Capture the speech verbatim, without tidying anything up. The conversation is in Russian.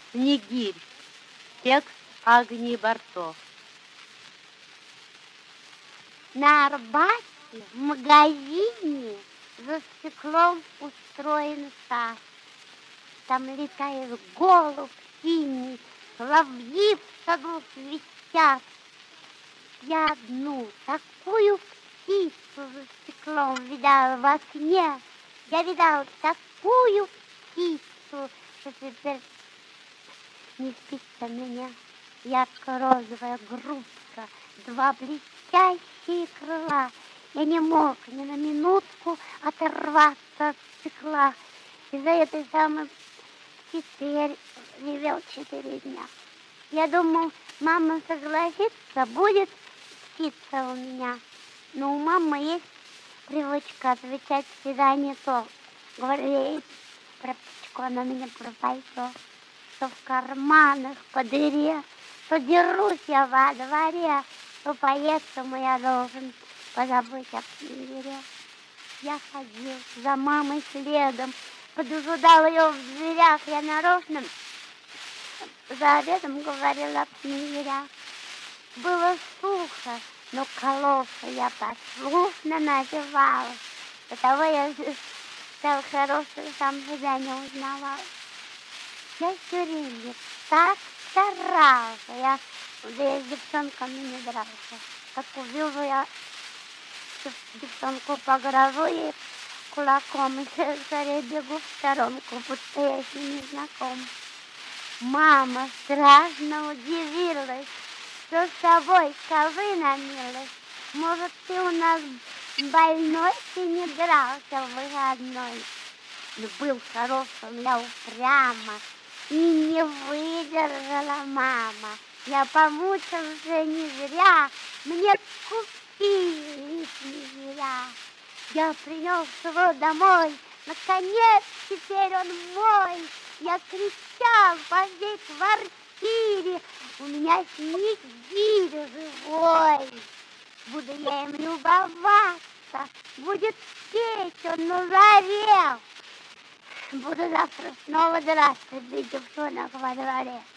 Снегирь. Текст Агнии Барто. На Арбате в магазине за стеклом устроен сад. Там летает голубь синий, соловьи в саду свистят. Я одну такую птицу за стеклом видала в окне. Я видала такую птицу, что теперь не спится меня. Ярко-розовая грудка, два блестящие крыла. Я не мог ни на минутку оторваться от стекла. Из-за этой самой птицы я ревел четыре дня. Я думал, мама согласится, будет птица у меня. Но у мамы есть привычка отвечать всегда не то. Говорит про птичку, она меня пропойдет. То в карманах по дыре, то дерусь я во дворе, то поэтому я должен позабыть о снегире. Я ходил за мамой следом, поджидал ее в дверях. Я нарочно за обедом говорила о снегирях. Было сухо, но калоши я послушно надевала. До того я стал хороший, сам себя не узнавала. Я все время так старался. Я, да я с девчонками не дрался. Как увижу я девчонку, погрожу ей кулаком и скорее бегу в сторонку, будто я с ней не знаком. Мама страшно удивилась, что с тобой ковы намилась. Может, ты у нас больной, ты не дрался в выходной. Но был хорошим я упрямо. И не выдержала мама. Я помучился не зря. Мне купили снегиря. Я принес его домой. Наконец, теперь он мой. Я кричал по всей квартире. У меня снегирь живой. Буду я им любоваться. Будет петь он на заре. Буду завтра снова драться для девчонок во дворе.